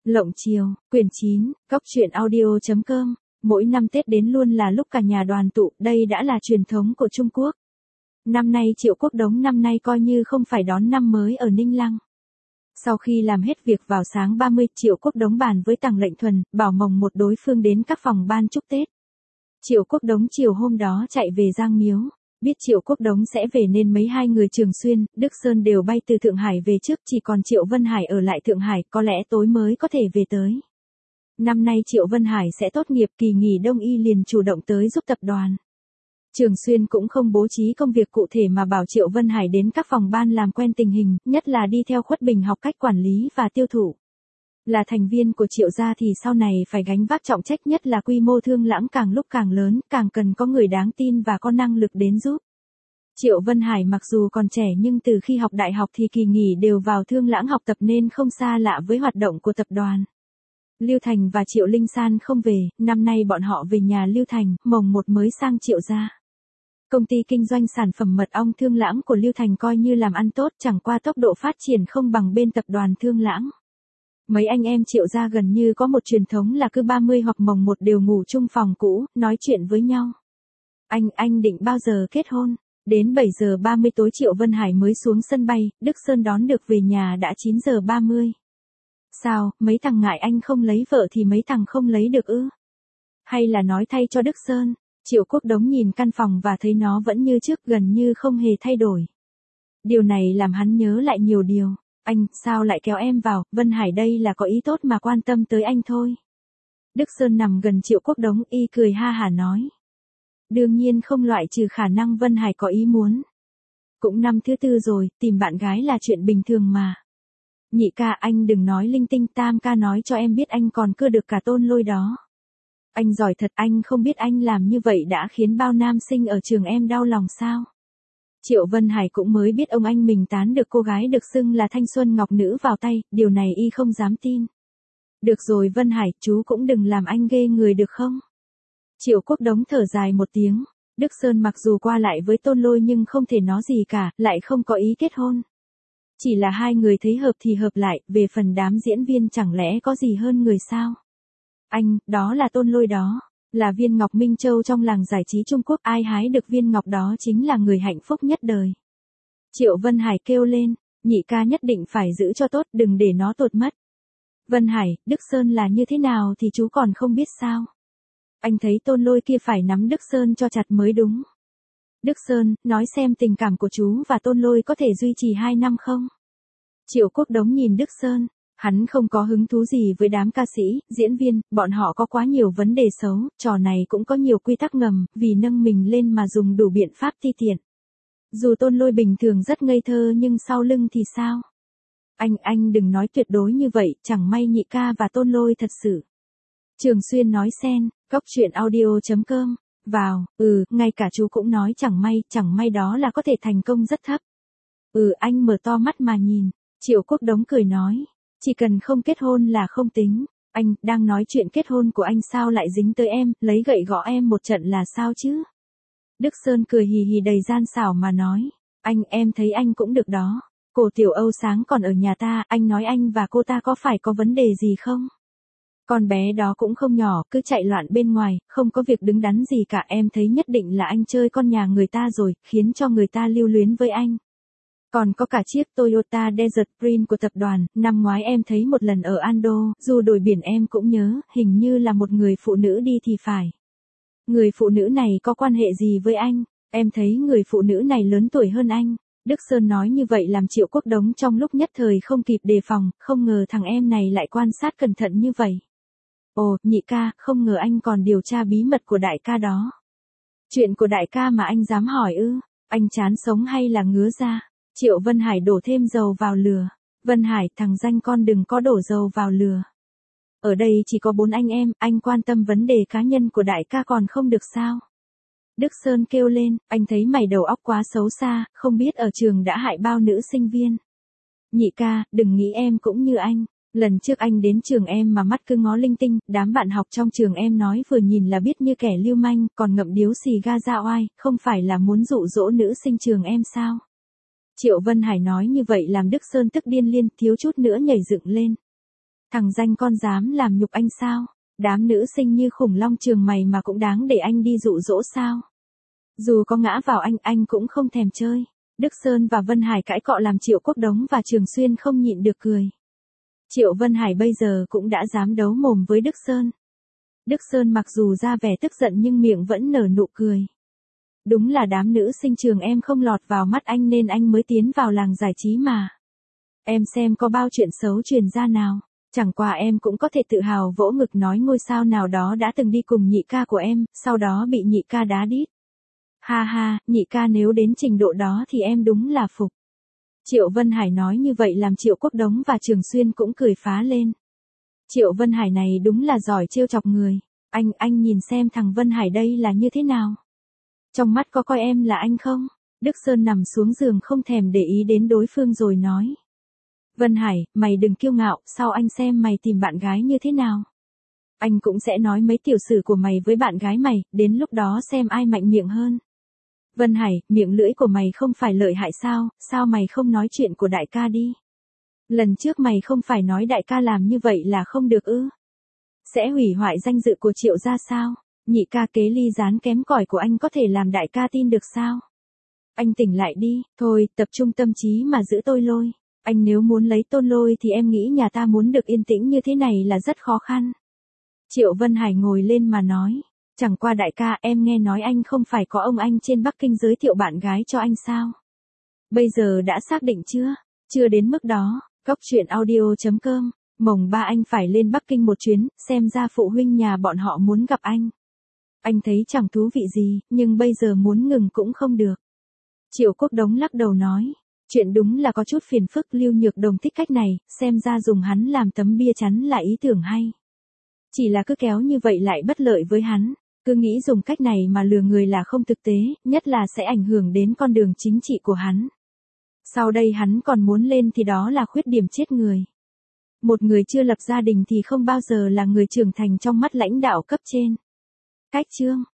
Lộng Chiều, quyển 9, Góc truyện audio.com. Mỗi năm Tết đến luôn là lúc cả nhà đoàn tụ, đây đã là truyền thống của Trung Quốc. Năm nay Triệu Quốc Đống năm nay coi như không phải đón năm mới ở Ninh Lăng. Sau khi làm hết việc vào sáng 30, Triệu Quốc Đống bàn với Tằng Lệnh Thuần, Bảo Mồng một đối phương đến các phòng ban chúc Tết. Triệu Quốc Đống chiều hôm đó chạy về Giang Miếu. Biết Triệu Quốc Đống sẽ về nên mấy hai người Trường Xuyên, Đức Sơn đều bay từ Thượng Hải về trước, chỉ còn Triệu Vân Hải ở lại Thượng Hải, có lẽ tối mới có thể về tới. Năm nay Triệu Vân Hải sẽ tốt nghiệp, kỳ nghỉ đông y liền chủ động tới giúp tập đoàn. Trường Xuyên cũng không bố trí công việc cụ thể mà bảo Triệu Vân Hải đến các phòng ban làm quen tình hình, nhất là đi theo Khuất Bình học cách quản lý và tiêu thụ. Là thành viên của Triệu gia thì sau này phải gánh vác trọng trách, nhất là quy mô Thương Lãng càng lúc càng lớn, càng cần có người đáng tin và có năng lực đến giúp. Triệu Vân Hải mặc dù còn trẻ nhưng từ khi học đại học thì kỳ nghỉ đều vào Thương Lãng học tập nên không xa lạ với hoạt động của tập đoàn. Lưu Thành và Triệu Linh San không về, năm nay bọn họ về nhà Lưu Thành, mồng một mới sang Triệu gia. Công ty kinh doanh sản phẩm mật ong Thương Lãng của Lưu Thành coi như làm ăn tốt, chẳng qua tốc độ phát triển không bằng bên tập đoàn Thương Lãng. Mấy anh em Triệu gia gần như có một truyền thống là cứ 30 hoặc mồng một đều ngủ chung phòng cũ, nói chuyện với nhau. Anh định bao giờ kết hôn? Đến 7 giờ 30 tối Triệu Vân Hải mới xuống sân bay, Đức Sơn đón được về nhà đã 9 giờ 30. Sao, mấy thằng ngại anh không lấy vợ thì mấy thằng không lấy được ư? Hay là nói thay cho Đức Sơn? Triệu Quốc Đống nhìn căn phòng và thấy nó vẫn như trước, gần như không hề thay đổi. Điều này làm hắn nhớ lại nhiều điều. Anh, sao lại kéo em vào? Vân Hải đây là có ý tốt mà quan tâm tới anh thôi. Đức Sơn nằm gần Triệu Quốc Đống, y cười ha hả nói. Đương nhiên không loại trừ khả năng Vân Hải có ý muốn. Cũng năm thứ tư rồi, tìm bạn gái là chuyện bình thường mà. Nhị ca, anh đừng nói linh tinh, tam ca nói cho em biết anh còn cưa được cả Tôn Lôi đó. Anh giỏi thật, anh không biết anh làm như vậy đã khiến bao nam sinh ở trường em đau lòng sao? Triệu Vân Hải cũng mới biết ông anh mình tán được cô gái được xưng là thanh xuân ngọc nữ vào tay, điều này y không dám tin. Được rồi Vân Hải, chú cũng đừng làm anh ghê người được không? Triệu Quốc Đống thở dài một tiếng. Đức Sơn mặc dù qua lại với Tôn Lôi nhưng không thể nói gì cả, lại không có ý kết hôn. Chỉ là hai người thấy hợp thì hợp lại, về phần đám diễn viên chẳng lẽ có gì hơn người sao? Anh, đó là Tôn Lôi đó, là viên ngọc Minh Châu trong làng giải trí Trung Quốc, ai hái được viên ngọc đó chính là người hạnh phúc nhất đời. Triệu Vân Hải kêu lên, nhị ca nhất định phải giữ cho tốt, đừng để nó tụt mất. Vân Hải, Đức Sơn là như thế nào thì chú còn không biết sao? Anh thấy Tôn Lôi kia phải nắm Đức Sơn cho chặt mới đúng. Đức Sơn, nói xem tình cảm của chú và Tôn Lôi có thể duy trì 2 năm không? Triệu Quốc Đống nhìn Đức Sơn, hắn không có hứng thú gì với đám ca sĩ, diễn viên, bọn họ có quá nhiều vấn đề xấu, trò này cũng có nhiều quy tắc ngầm, vì nâng mình lên mà dùng đủ biện pháp ti tiện. Dù Tôn Lôi bình thường rất ngây thơ nhưng sau lưng thì sao? Anh đừng nói tuyệt đối như vậy, chẳng may nhị ca và Tôn Lôi thật sự. Trường Xuyên nói xen, Góc truyện audio.com. Vào, ngay cả chú cũng nói chẳng may đó là có thể thành công rất thấp. Anh mở to mắt mà nhìn. Triệu Quốc Đống cười nói, chỉ cần không kết hôn là không tính. Anh, đang nói chuyện kết hôn của anh sao lại dính tới em, lấy gậy gõ em một trận là sao chứ? Đức Sơn cười hì hì đầy gian xảo mà nói, em thấy anh cũng được đó. Cô Tiểu Âu sáng còn ở nhà ta, anh nói anh và cô ta có phải có vấn đề gì không? Con bé đó cũng không nhỏ, cứ chạy loạn bên ngoài, không có việc đứng đắn gì cả, em thấy nhất định là anh chơi con nhà người ta rồi, khiến cho người ta lưu luyến với anh. Còn có cả chiếc Toyota Desert Prince của tập đoàn, năm ngoái em thấy một lần ở Ando, dù đổi biển em cũng nhớ, hình như là một người phụ nữ đi thì phải. Người phụ nữ này có quan hệ gì với anh? Em thấy người phụ nữ này lớn tuổi hơn anh. Đức Sơn nói như vậy làm Triệu Quốc Đống trong lúc nhất thời không kịp đề phòng, không ngờ thằng em này lại quan sát cẩn thận như vậy. Ồ, nhị ca, không ngờ anh còn điều tra bí mật của đại ca đó. Chuyện của đại ca mà anh dám hỏi ư? Anh chán sống hay là ngứa ra? Triệu Vân Hải đổ thêm dầu vào lửa. Vân Hải, thằng danh con đừng có đổ dầu vào lửa. Ở đây chỉ có 4 anh quan tâm vấn đề cá nhân của đại ca còn không được sao? Đức Sơn kêu lên, anh thấy mày đầu óc quá xấu xa, không biết ở trường đã hại bao nữ sinh viên. Nhị ca, đừng nghĩ em cũng như anh. Lần trước anh đến trường em mà mắt cứ ngó linh tinh, đám bạn học trong trường em nói vừa nhìn là biết như kẻ lưu manh, còn ngậm điếu xì ga ra oai, không phải là muốn dụ dỗ nữ sinh trường em sao? Triệu Vân Hải nói như vậy làm Đức Sơn tức điên liên, thiếu chút nữa nhảy dựng lên. Thằng danh con dám làm nhục anh sao? Đám nữ sinh như khủng long trường mày mà cũng đáng để anh đi dụ dỗ sao? Dù có ngã vào anh cũng không thèm chơi. Đức Sơn và Vân Hải cãi cọ làm Triệu Quốc Đống và Trường Xuyên không nhịn được cười. Triệu Vân Hải bây giờ cũng đã dám đấu mồm với Đức Sơn. Đức Sơn mặc dù ra vẻ tức giận nhưng miệng vẫn nở nụ cười. Đúng là đám nữ sinh trường em không lọt vào mắt anh nên anh mới tiến vào làng giải trí mà. Em xem có bao chuyện xấu truyền ra nào. Chẳng qua em cũng có thể tự hào vỗ ngực nói ngôi sao nào đó đã từng đi cùng nhị ca của em, sau đó bị nhị ca đá đít. Ha ha, nhị ca nếu đến trình độ đó thì em đúng là phục. Triệu Vân Hải nói như vậy làm Triệu Quốc Đống và Trường Xuyên cũng cười phá lên. Triệu Vân Hải này đúng là giỏi trêu chọc người. Anh nhìn xem thằng Vân Hải đây là như thế nào. Trong mắt có coi em là anh không? Đức Sơn nằm xuống giường không thèm để ý đến đối phương rồi nói. Vân Hải, mày đừng kiêu ngạo, sau anh xem mày tìm bạn gái như thế nào. Anh cũng sẽ nói mấy tiểu sử của mày với bạn gái mày, đến lúc đó xem ai mạnh miệng hơn. Vân Hải, miệng lưỡi của mày không phải lợi hại sao mày không nói chuyện của đại ca đi? Lần trước mày không phải nói đại ca làm như vậy là không được ư? Sẽ hủy hoại danh dự của Triệu gia sao? Nhị ca kế ly gián kém cỏi của anh có thể làm đại ca tin được sao? Anh tỉnh lại đi, thôi, tập trung tâm trí mà giữ Tôi Lôi. Anh nếu muốn lấy Tôn Lôi thì em nghĩ nhà ta muốn được yên tĩnh như thế này là rất khó khăn. Triệu Vân Hải ngồi lên mà nói. Chẳng qua đại ca, em nghe nói anh không phải có ông anh trên Bắc Kinh giới thiệu bạn gái cho anh sao? Bây giờ đã xác định chưa? Chưa đến mức đó. Cóc truyện audio.com. Mồng 3 anh phải lên Bắc Kinh một chuyến, xem ra phụ huynh nhà bọn họ muốn gặp anh. Anh thấy chẳng thú vị gì, nhưng bây giờ muốn ngừng cũng không được. Triệu Quốc Đống lắc đầu nói. Chuyện đúng là có chút phiền phức. Lưu Nhược Đồng thích cách này, xem ra dùng hắn làm tấm bia chắn là ý tưởng hay. Chỉ là cứ kéo như vậy lại bất lợi với hắn. Cứ nghĩ dùng cách này mà lừa người là không thực tế, nhất là sẽ ảnh hưởng đến con đường chính trị của hắn. Sau đây hắn còn muốn lên thì đó là khuyết điểm chết người. Một người chưa lập gia đình thì không bao giờ là người trưởng thành trong mắt lãnh đạo cấp trên. Cách chương